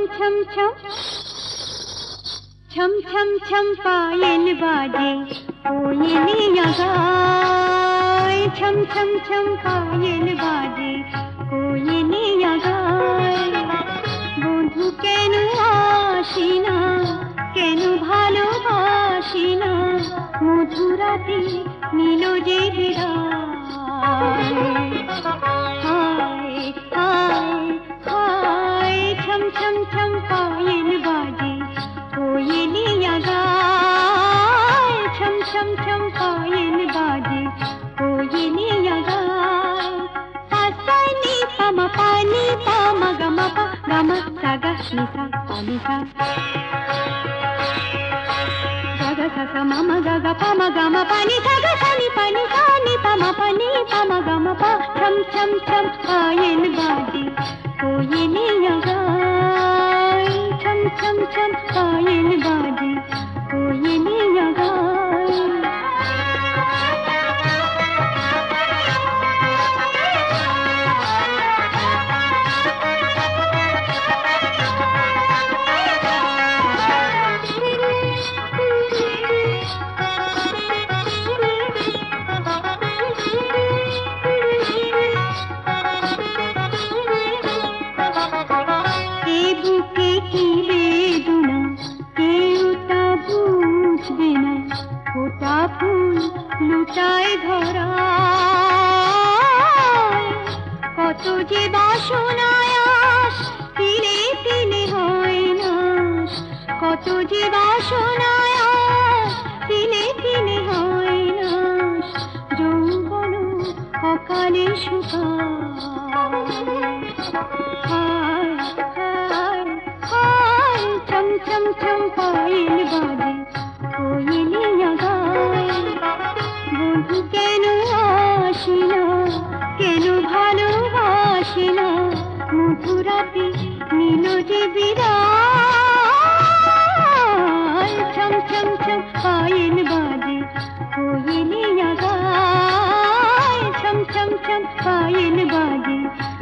छम छम छम छम छम पायल बाजे कोयलियाँ गाए छम छम छम पायल बाजे कोयलियाँ गाए বন্ধু কেন আসি না কেন ভালোবাসি না মধুরাতে নীল যে বিদায় হায় হায় হায় ছম ছম ছম পায়েল বাজে कोयलियाँ गाए छम छम छम पायल बाजे कोयलियाँ गाए पानी पामा गमा पा गमा सागा निसा पानिसा गागा सागा मामा गागा पामा गमा पानी सागा सानी पानी सानी पामा गमा पा छम छम छम पायल बाजे कोयलियाँ गाए छम छम छम पायल बाजे कोयलियाँ गाए লুটায় ধরা কত যে বাসনায় আস তিলে তিলে হয় নাশ কত যে বাসনায় আস তিলে তিলে হয় নাশ যৌবন অকালে শুকায় হায় হায় ছম ছম ছম পায়েল বাজে কোয়লিয়াँ গায় বন্ধু কেন আসি না কেন ভালোবাসি না মধুরাতে নীল যে বিদায় ছম ছম ছম পায়েল বাজে কোয়লিয়াँ গায় ছম ছম ছম পায়েল বাজে